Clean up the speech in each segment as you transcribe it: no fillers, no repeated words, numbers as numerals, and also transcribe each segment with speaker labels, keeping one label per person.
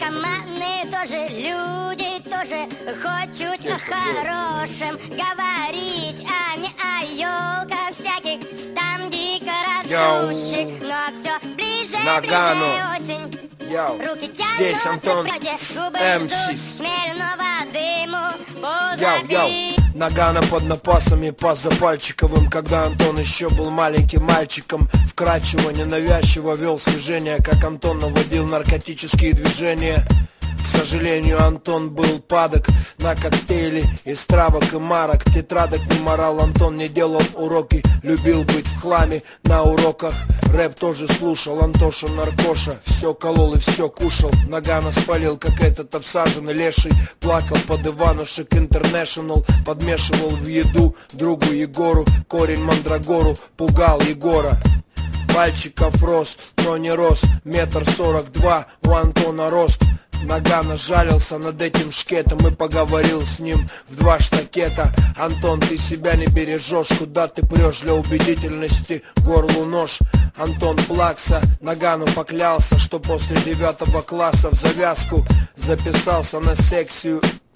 Speaker 1: наркоманы тоже люди, тоже хоть чуть о хорошем говорить, а не о елках всяких, там дико растущих. Но все ближе, ближе осень. Руки
Speaker 2: здесь Антон
Speaker 1: МС.
Speaker 2: Нагано под напасами, пас за Пальчиковым. Когда Антон еще был маленьким мальчиком, вкрадчиво, ненавязчиво вел слежение, как Антон наводил наркотические движения. К сожалению, Антон был падок на коктейли из травок и марок. Тетрадок не морал, Антон не делал уроки, любил быть в хламе на уроках. Рэп тоже слушал, Антоша наркоша, все колол и все кушал. Нагано спалил, как этот обсаженный леший. Плакал под Иванушек Интернешнл, подмешивал в еду другу Егору корень мандрагору, пугал Егора. Пальчиков рос, но не рос, 1,42 м у Антона рост. Нагано жалился над этим шкетом и поговорил с ним в 2 штакета. Антон, ты себя не бережешь, куда ты прешь для убедительности, горлу нож. Антон плакса, Нагану поклялся, что после 9 класса в завязку записался на секцию.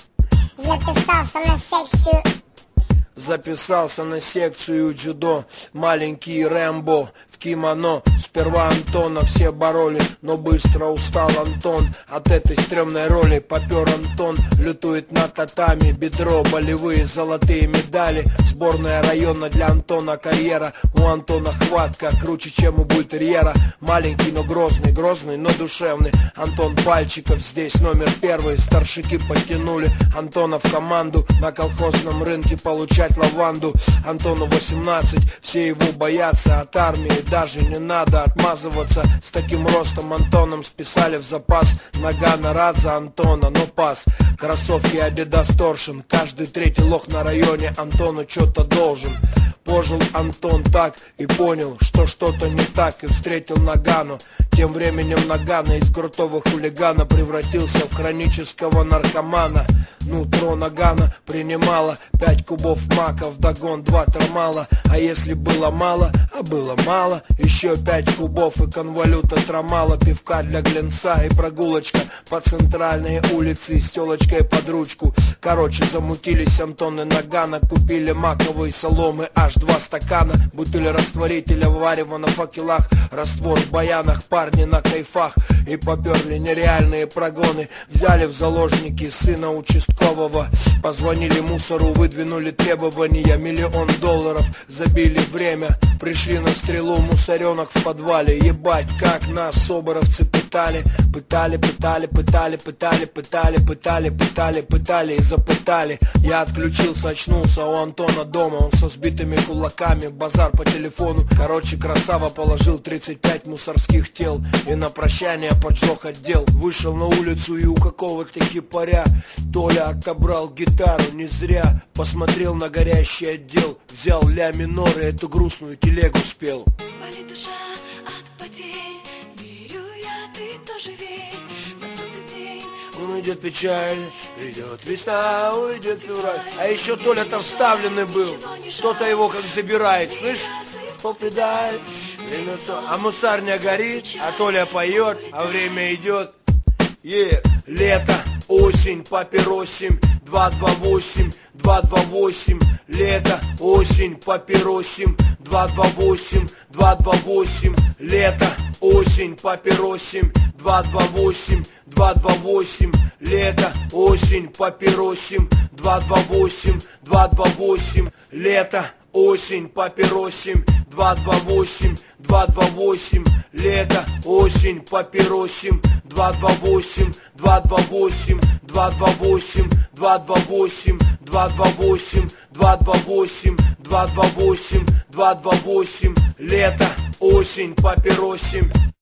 Speaker 2: Записался на секцию дзюдо. Маленький Рэмбо в кимоно. Сперва Антона все бороли, но быстро устал Антон от этой стрёмной роли. Попер Антон, лютует на татами. Бедро, болевые золотые медали. Сборная района для Антона карьера. У Антона хватка круче, чем у бультерьера. Маленький, но грозный, грозный, но душевный. Антон Пальчиков здесь номер 1. Старшики подтянули Антона в команду. На колхозном рынке получать лаванду. Антону 18, все его боятся. От армии даже не надо отмазываться. С таким ростом Антоном списали в запас. Нагано рад за Антона, но пас. Кроссовки Adidas Torsion. Каждый третий лох на районе Антону что-то должен. Пожил Антон так и понял, что что-то не так, и встретил Нагану. Тем временем Нагано из крутого хулигана превратился в хронического наркомана. Нутро Нагано принимало 5 кубов мака, вдогон 2 тормала. А если было мало, а было мало, еще 5 кубов и конвалюта трамала. Пивка для глинца и прогулочка по центральной улице с телочкой под ручку. Короче, замутились Антон и Нагано, купили маковые соломы, аж 2 стакана. Бутыль растворителя варева на факелах, раствор в баянах, парни на кайфах. И поперли нереальные прогоны. Взяли в заложники сына участкового. Позвонили мусору, выдвинули требования. $1 миллион, забили время. Пришли на стрелу, мусоренок в подвале. Ебать, как нас соборовцы пытали. Пытали и запытали. Я отключился, очнулся у Антона дома. Он со сбитыми кулаками, базар по телефону. Короче, красава положил 35 мусорских тел. И на прощание поджег отдел. Вышел на улицу и у какого-то хипаря Толя отобрал гитару не зря. Посмотрел на горящий отдел. Взял ля минор и эту грустную телегу спел.
Speaker 3: Болит душа от потерь, верю я, ты тоже верь. Наступит день,
Speaker 2: уйдет печаль, придет весна, уйдет февраль. А еще Толя там вставленный был. Кто-то его как забирает, слышь? Попедаль. А мусарня горит, а Толя поет, а время идет. Лето, осень, папиросим, 228, 228. Лето, осень, папиросим, 228, 228. Лето, осень, папиросим, 228, 228. Лето, осень, папиросим, 228, 228. Лето, осень, папиросим, 228, 228. Лето, осень, папиросим, 228, 228, 228, 228, 228, 228, 228, 228. Лето, осень, папиросим.